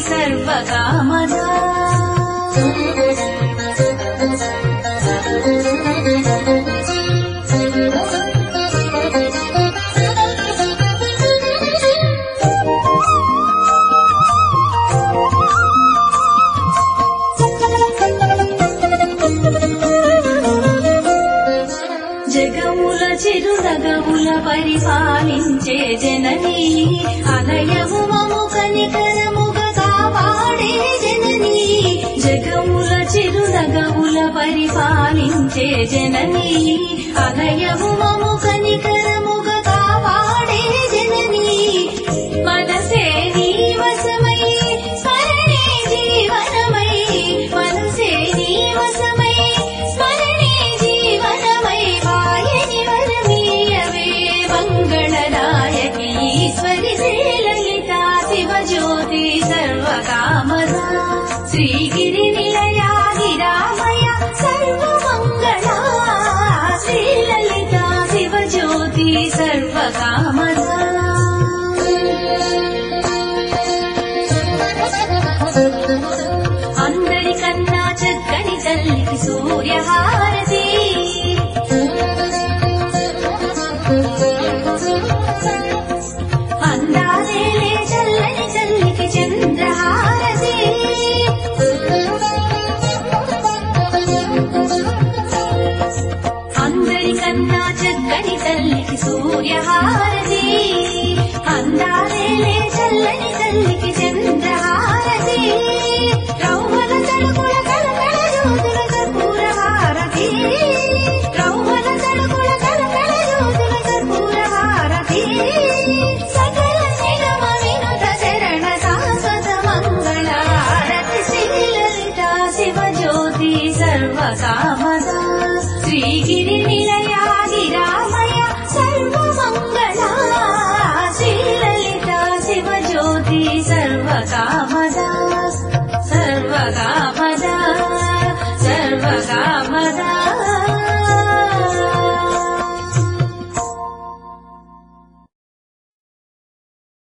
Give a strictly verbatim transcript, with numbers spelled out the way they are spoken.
सर्वकामदा జగముల చిరునగముల పరిపాలించే జననీ అనయము మము కనికరముగా కాపాడే జననీ జగముల చిరునగముల పరిపాలించే జననీ అనయము మము కనికరముగా కాపాడే జననీ మనసే నీ వశమై స్మరణే జీవనమై మనసే నీ వశమై స్మరణే జీవనమై వాయని వరమీయవే మంగళదాయకి ఈశ్వరి శ్రీలలితా శివజ్యోతి సర్వకామదా శ్రీగిరి నిలయా గిరామయ సర్వమంగళా శ్రీలలితా శివజ్యోతి సర్వకామదా అందరికన్నా చక్కని తల్లికి సూర్యహారతి అందాలేలే చల్లని తల్లికి చంద్రహారతి అందరికన్నా చక్కని తల్లికి సూర్యహారతి అందాలేలే చల్లని తల్లికి చంద్రహారతి రౌవల తలుకుల కలకల జ్యోతుల కర్పూర హారతి రౌవల తలుకుల కలకల జ్యోతుల కర్పూర హారతి సకల నిగమ వినుత చరణ శాశ్వత మంగళ హారతి శ్రీలలితా శివజ్యోతి సర్వకామదా శ్రీగిరి నిలయా గిరామయ సర్వమంగళా శ్రీలలితా శివజ్యోతి సర్వకామదా సర్వకామదా సర్వకామదా